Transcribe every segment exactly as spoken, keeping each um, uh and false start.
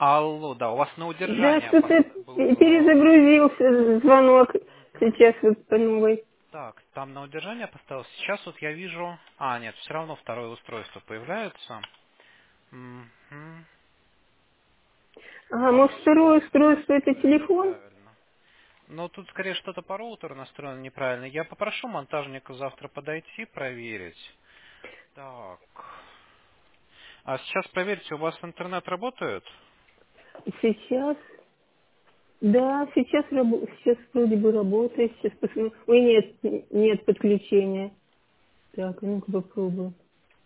Алло, да, у вас на Да, удержание что-то пост- был звонок. перезагрузился звонок Мгм. сейчас вот по новой. Так, там на удержание поставил. Сейчас вот я вижу... А, нет, все равно второе устройство появляется. Мгм. Ага, Вам может, второе устройство это настроено телефон? неправильно. Ну, тут скорее что-то по роутеру настроено неправильно. Я попрошу монтажника завтра подойти, проверить. Так. А сейчас проверьте, у вас интернет работает? Сейчас, да, сейчас, рабо- сейчас вроде бы работает. Сейчас посмотрим. Ой, нет, нет подключения. Так, а ну-ка попробую.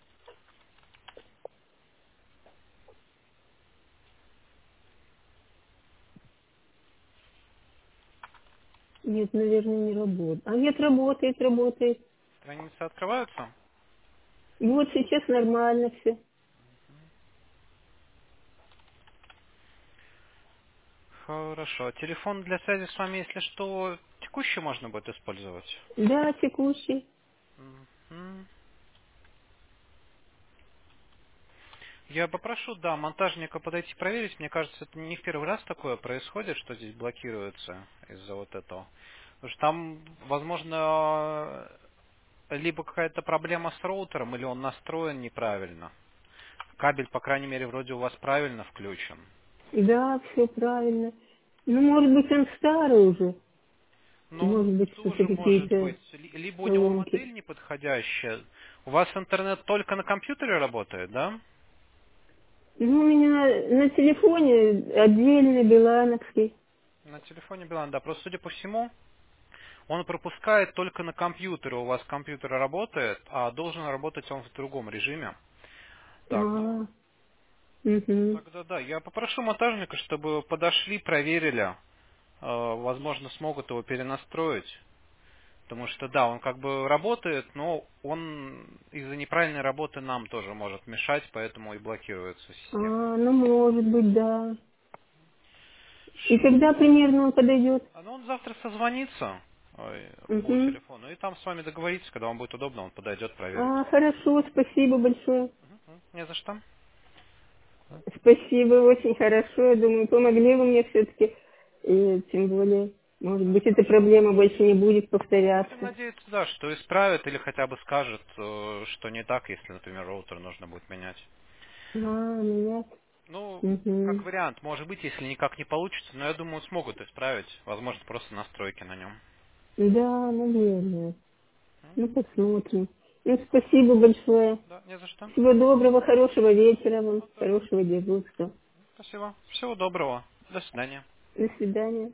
Нет, наверное, не работает. А нет, работает, работает. Страницы открываются? И вот сейчас нормально все. Хорошо. Телефон для связи с вами, если что, текущий можно будет использовать? Да, текущий. Мгм. Я попрошу, да, монтажника подойти проверить. Мне кажется, это не в первый раз такое происходит, что здесь блокируется из-за вот этого. Потому что там, возможно, либо какая-то проблема с роутером, или он настроен неправильно. Кабель, по крайней мере, вроде у вас правильно включен. Да, все правильно. Ну, может быть, он старый уже. Ну, Может быть, что-то тоже может какие-то быть. Ли- Либо у него поломки. модель неподходящая. У вас интернет только на компьютере работает, да? Ну, у меня на телефоне отдельно Билановский. На телефоне Билайн, да. Просто, судя по всему, он пропускает только на компьютере. У вас компьютер работает, а должен работать он в другом режиме. Так, ну, А, угу. тогда да. Я попрошу монтажника, чтобы подошли, проверили. Э, Возможно, смогут его перенастроить. Потому что, да, он как бы работает, но он из-за неправильной работы нам тоже может мешать, поэтому и блокируется А, система. ну, может быть, да. И Хорошо. когда примерно он подойдет? А ну он завтра созвонится ой, по Угу. телефону, и там с вами договорится, когда вам будет удобно, он подойдет, проверит. А, хорошо, спасибо большое. Мгм. Не за что. Спасибо, очень хорошо. Я думаю, помогли вы мне все-таки. И тем более, может Да, быть, эта хорошо. проблема больше не будет Будем повторяться. надеяться, да, что исправят или хотя бы скажет, э, что не так, если, например, роутер нужно будет менять. А, меня. Ну, как Угу. вариант, может быть, если никак не получится, но я думаю, смогут исправить. Возможно, просто настройки на нем. Да, наверное. Ну, посмотрим. Ну, спасибо большое. Да, не за что. Всего доброго, хорошего вечера вам, Вот тоже. хорошего дежурства. Спасибо. Всего доброго. До свидания. До свидания.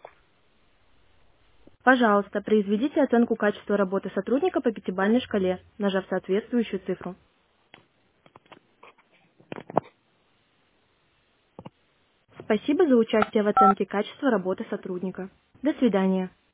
Пожалуйста, произведите оценку качества работы сотрудника по пятибалльной шкале, нажав соответствующую цифру. Спасибо за участие в оценке качества работы сотрудника. До свидания.